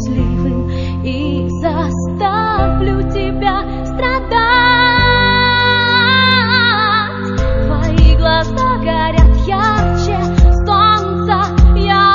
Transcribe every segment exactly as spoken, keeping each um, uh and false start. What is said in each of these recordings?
счастливым и заставлю тебя страдать. Твои глаза горят ярче солнца, я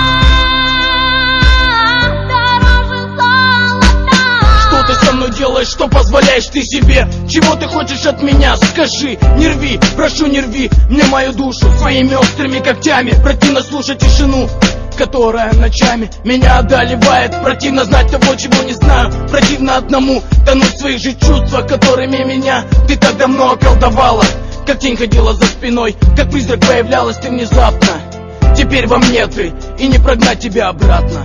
дороже золота. Что ты со мной делаешь, что позволяешь ты себе? Чего ты хочешь от меня? Скажи, не рви, прошу, не рви мне мою душу своими острыми когтями. Противно слушать тишину, которая ночами меня одолевает. Противно знать того, чего не знаю. Противно одному тонуть в своих же чувствах, которыми меня ты так давно околдовала. Как тень ходила за спиной, как призрак появлялась ты внезапно. Теперь во мне ты, и не прогнать тебя обратно.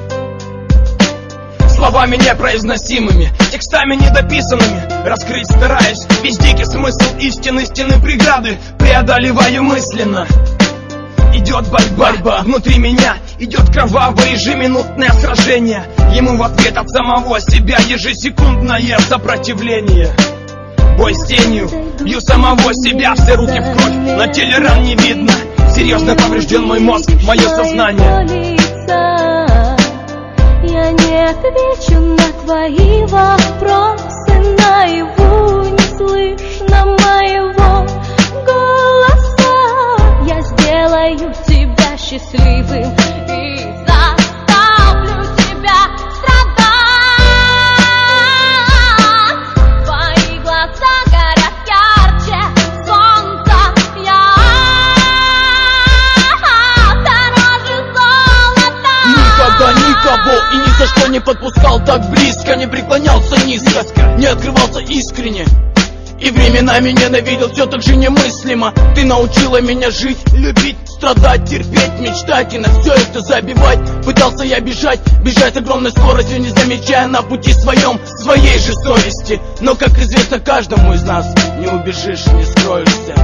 Словами непроизносимыми, текстами недописанными раскрыть стараюсь весь дикий смысл истины, стены преграды преодолеваю мысленно. Идет борьба, борьба внутри меня, идет кровавое ежеминутное сражение. Ему в ответ от самого себя ежесекундное сопротивление. Бой с тенью, бью самого себя, все руки в кровь, на теле ран не видно. Серьезно поврежден мой мозг, мое сознание. Я не отвечу на твои вопросы, наяву не слышно моего голоса. Я сделаю тебя счастливым и заставлю тебя страдать. Твои глаза горят ярче солнца, я дороже золота. Никогда никого и ни за что не подпускал так близко, не преклонялся низко, не открывался искренне. И временами ненавидел все так же немыслимо. Ты научила меня жить, любить, страдать, терпеть, мечтать и на все это забивать. Пытался я бежать, бежать с огромной скоростью, не замечая на пути своем своей же совести. Но, как известно каждому из нас, не убежишь, не скроешься.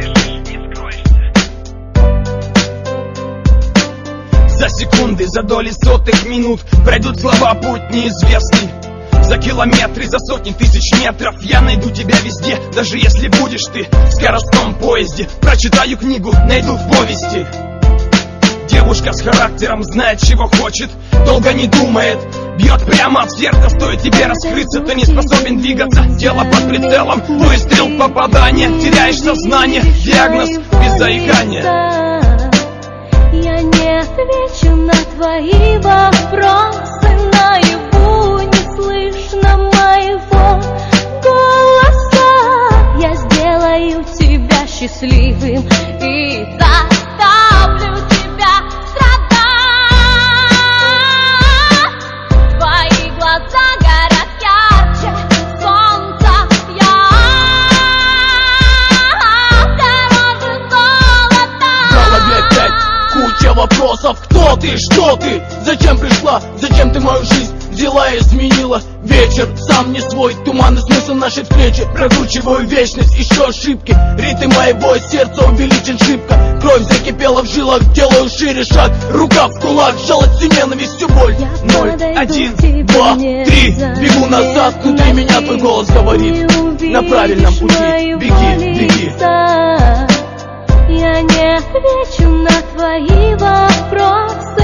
За секунды, за доли сотых минут пройдут слова путь неизвестный. За километры, за сотни тысяч метров я найду тебя везде, даже если будешь ты в скоростном поезде. Прочитаю книгу, найду в повести. Девушка с характером знает, чего хочет, долго не думает, бьет прямо в сердце. Стоит тебе раскрыться, ты не способен двигаться. Тело под прицелом, выстрел, попадание, теряешь сознание, диагноз без заикания. Я не отвечу на твои вопросы, наяву не слышно моего голоса. Я сделаю тебя счастливым и заставлю тебя страдать. Твои глаза горят ярче солнца, я дороже золота. В голове опять куча вопросов. Кто ты, что ты, зачем пришла, зачем ты мою жизнь взяла и изменила? Вечер сам не свой, туманный смысл нашей встречи. Прокручиваю вечность, ищу ошибки. Ритм моего сердца увеличен шибко. Кровь закипела в жилах, делаю шире шаг. Рука в кулак, сжалась всю ненависть, всю боль. Ноль, один, два, три. Бегу назад, внутри меня твой голос говорит: на правильном пути, беги, беги. Я не отвечу на твои вопросы,